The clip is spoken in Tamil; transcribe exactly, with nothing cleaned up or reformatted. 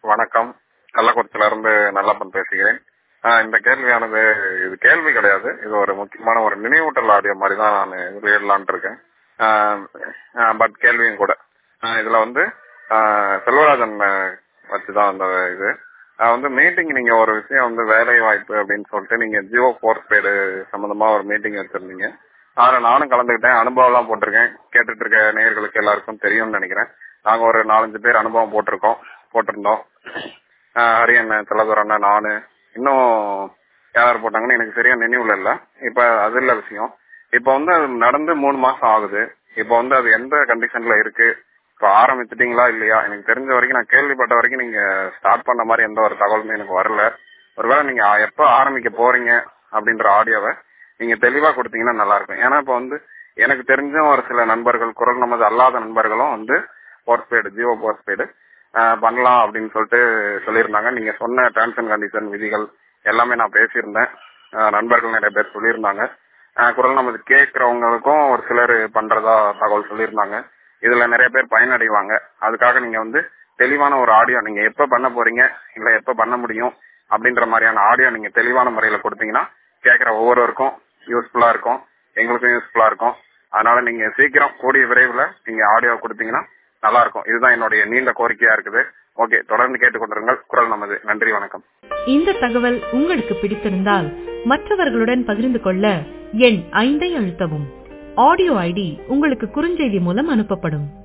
வணக்கம். கள்ளக்குறிச்சியில இருந்து நல்லப்பன் பேசுகிறேன். ஆஹ் இந்த கேள்வியானது இது கேள்வி கிடையாது. இது ஒரு முக்கியமான ஒரு நினைவூட்டல் ஆடியோ மாதிரி தான் நான் வெளியிடலான் இருக்கேன். பட் கேள்வியும் கூட. ஆஹ் இதுல வந்து ஆஹ் செல்வராஜன் வச்சுதான் அந்த இது ஆஹ் வந்து மீட்டிங், நீங்க ஒரு விஷயம் வந்து வேலை வாய்ப்பு அப்படின்னு சொல்லிட்டு நீங்க ஜியோ போஸ்ட்பெய்டு சம்பந்தமா ஒரு மீட்டிங் வச்சிருந்தீங்க. அதுல நானும் கலந்துக்கிட்டேன், அனுபவம் எல்லாம் போட்டிருக்கேன். கேட்டுட்டு இருக்க நேயர்களுக்கு எல்லாருக்கும் தெரியும்னு நினைக்கிறேன். நாங்க ஒரு நாலஞ்சு பேர் அனுபவம் போட்டிருக்கோம் போட்டிருந்தோம் ஹரியண்ணன், செல்லதுரண்ணன், நானு, இன்னும் யார் போட்டாங்கன்னு எனக்கு சரியா நினைவுல இல்ல. இப்ப அது இல்ல விஷயம். இப்ப வந்து அது நடந்து மூணு மாசம் ஆகுது. இப்ப வந்து அது எந்த கண்டிஷன்ல இருக்கு, இப்ப ஆரம்பிச்சிட்டீங்களா இல்லையா? எனக்கு தெரிஞ்ச வரைக்கும், நான் கேள்விப்பட்ட வரைக்கும் நீங்க ஸ்டார்ட் பண்ண மாதிரி எந்த ஒரு தகவலுமே எனக்கு வரல. ஒருவேளை நீங்க எப்ப ஆரம்பிக்க போறீங்க அப்படின்ற ஆடியோவை நீங்க தெளிவா கொடுத்தீங்கன்னா நல்லா இருக்கும். ஏன்னா இப்ப வந்து எனக்கு தெரிஞ்ச ஒரு சில நண்பர்கள், குரல் நமது அல்லாத நண்பர்களும் வந்து போஸ்ட்பெய்டு ஜியோ போஸ்ட்பெய்டு பண்ணலாம் அப்படின்னு சொல்லிட்டு சொல்லியிருந்தாங்க. நீங்க சொன்ன டேர்ம்ஸ் அண்ட் கண்டிஷன் விதிகள் எல்லாமே நான் பேசியிருந்தேன். நண்பர்கள் நிறைய பேர் சொல்லியிருந்தாங்க. குரல் நமது கேட்கறவங்களுக்கும் ஒரு சிலர் பண்றதா தகவல் சொல்லியிருந்தாங்க. இதுல நிறைய பேர் பயனடைவாங்க. அதுக்காக நீங்க வந்து தெளிவான ஒரு ஆடியோ, நீங்க எப்ப பண்ண போறீங்க இல்ல எப்ப பண்ண முடியும் அப்படின்ற மாதிரியான ஆடியோ நீங்க தெளிவான முறையில கொடுத்தீங்கன்னா கேட்கிற ஒவ்வொருவருக்கும் யூஸ்ஃபுல்லா இருக்கும், எங்களுக்கும் யூஸ்ஃபுல்லா இருக்கும். அதனால நீங்க சீக்கிரம் கூடிய விரைவில் நீங்க ஆடியோ கொடுத்தீங்கன்னா நல்லா இருக்கும். இதுதான் என்னுடைய நீண்ட கோரிக்கையா இருக்குது. ஓகே, தொடர்ந்து கேட்டுக்கொண்டிருங்கள். குரல் நமது. நன்றி, வணக்கம். இந்த தகவல் உங்களுக்கு பிடித்திருந்தால் மற்றவர்களுடன் பகிர்ந்து கொள்ள எண் ஐந்தை அழுத்தவும். ஆடியோ ஐடி உங்களுக்கு குறுஞ்செய்தி மூலம் அனுப்பப்படும்.